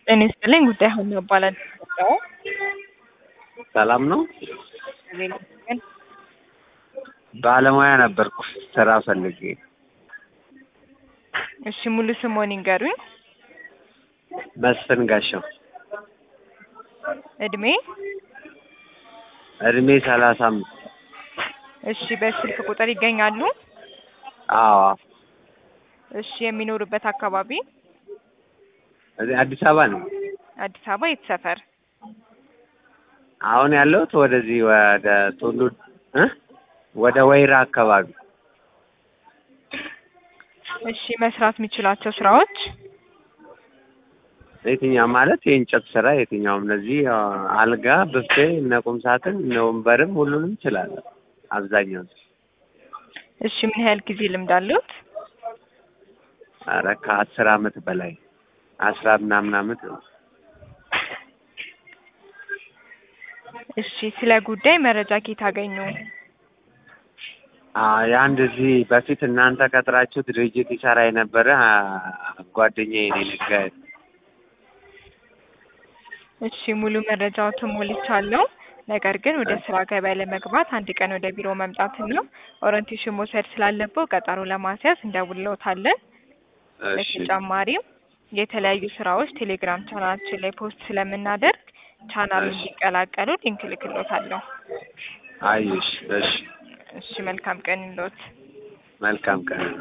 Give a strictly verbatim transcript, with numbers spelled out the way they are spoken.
ጤና ይስጥልኝ ጉዳይ ሆኖ ይባላል። ሰላም ነው። ባለሙያ ነበርኩ ስራ ፈልጌ። እሺ ሙሉ ስሞን ይንገሩኝ። መስፍን ጋሻው። እድሜ እድሜ ሰላሳ አምስት እሺ በስልክ ቁጥር ይገኛሉ? አዎ። እሺ የሚኖሩበት አካባቢ? እዚህ አዲስ አበባ ነው። አዲስ አበባ የት ሰፈር? አሁን ያለሁት ወደዚህ ወደ ቱሉ እ ወደ ወይራ አካባቢ። እሺ መስራት የሚችላቸው ስራዎች? የትኛው ማለት የእንጨት ስራ የትኛውም እነዚህ አልጋ፣ ብፌ፣ እነ ቁም ሳጥን፣ እነ ወንበርም ሁሉንም እችላለሁ አብዛኛው። እሺ ምን ያህል ጊዜ ልምድ አለዎት? ኧረ ከአስር አመት በላይ አስራ ምናምን አመት ነው። እሺ ስለ ጉዳይ መረጃ ከየት አገኙ? አይ አንድ እዚህ በፊት እናንተ ቀጥራችሁ ድርጅት ይሰራ የነበረ ጓደኛዬ ነው የነገረኝ። እሺ ሙሉ መረጃዎትን ሞልቻለሁ። ነገር ግን ወደ ስራ ገበያ ለመግባት አንድ ቀን ወደ ቢሮ መምጣትና ኦሪንቴሽን መውሰድ ስላለብዎ ቀጠሮ ለማስያዝ እንደውልዎታለን። በተጨማሪም የተለያዩ ስራዎች ቴሌግራም ቻናላችን ላይ ፖስት ስለምናደርግ ቻናሉን እንዲቀላቀሉ ሊንክ እልክልዎታለሁ። አይ እሺ እሺ እሺ መልካም ቀን ይሁንልዎት። መልካም ቀን።